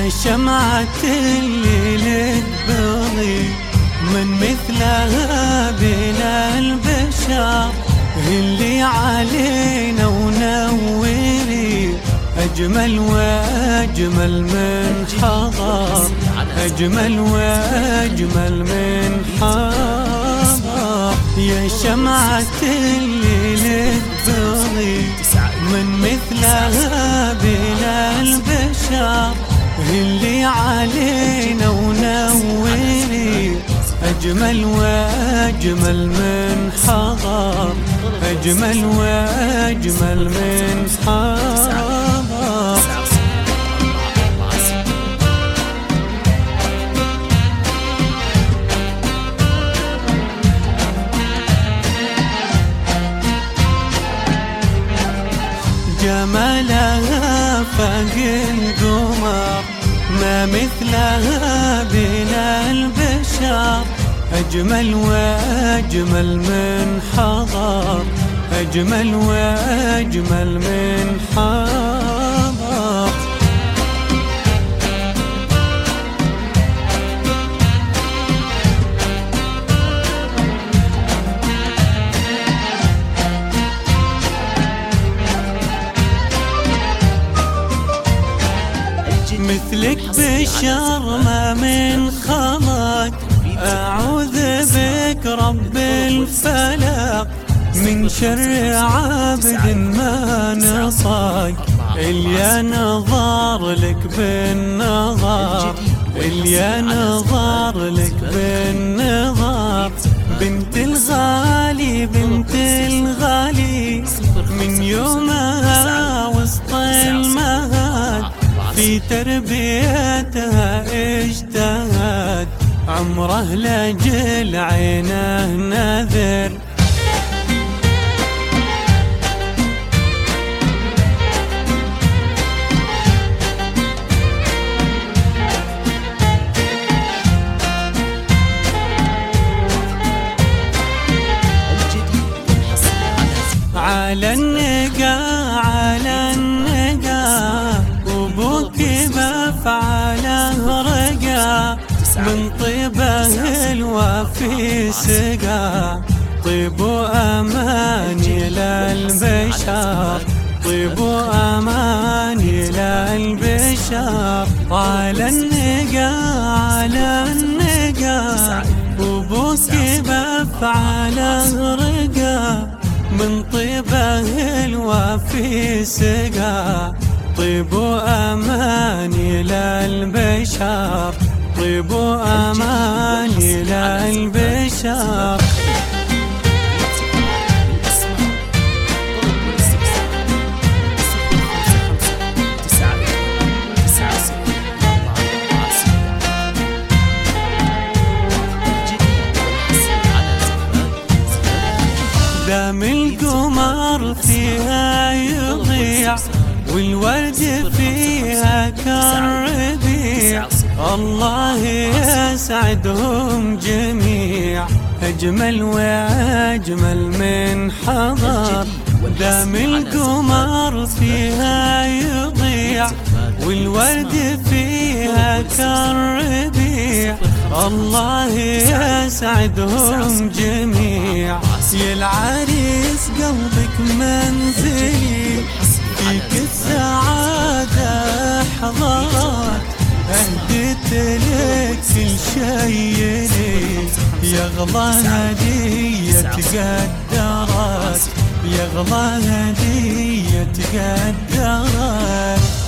يا شمعة الليل تبغي من مثلها بين البشر، اللي علينا ونوري أجمل وأجمل من حضر، أجمل وأجمل من حضر. يا شمعة الليل تبغي من مثلها بين البشر، اللي علينا ونوري أجمل وأجمل من حضر، أجمل وأجمل من حضر. جمالها فاق القمر، ما مثلها بين البشر، أجمل وأجمل من حضر، أجمل وأجمل من حضر. مثلك بشر ما من خلق، أعوذ بك رب الفلق من شر عبد ما نصق. اللي نظر لك بالنظر، اللي نظر لك بالنظر، بنت الغالي بنت الغالي، من يومها وسط المهد في تربيتها اجتهد، عمره لجل عينه نذر. على النقا على النقا، وبوك بفعله رقا، من طيبه الوفي سقا، طيب وأماني للبشر، طيب وأماني للبشر. على النقا على النقا، وبوك بفعله رقا، من طيبه الوفي سقا، طيب وأماني للبشر، طيب وأماني للبشر. دام القمر فيها يضيع، والورد فيها كالربيع، الله يسعدهم جميع، أجمل وأجمل من حضر. دام القمر فيها يضيع، والورد فيها كالربيع، الله يسعدهم جميع. يا العريس قلبك منزلي، فيك السعادة حضرت، أهديت لك كل شي لي، يا غلا هدية تقدرت، يا غلا هدية تقدرت.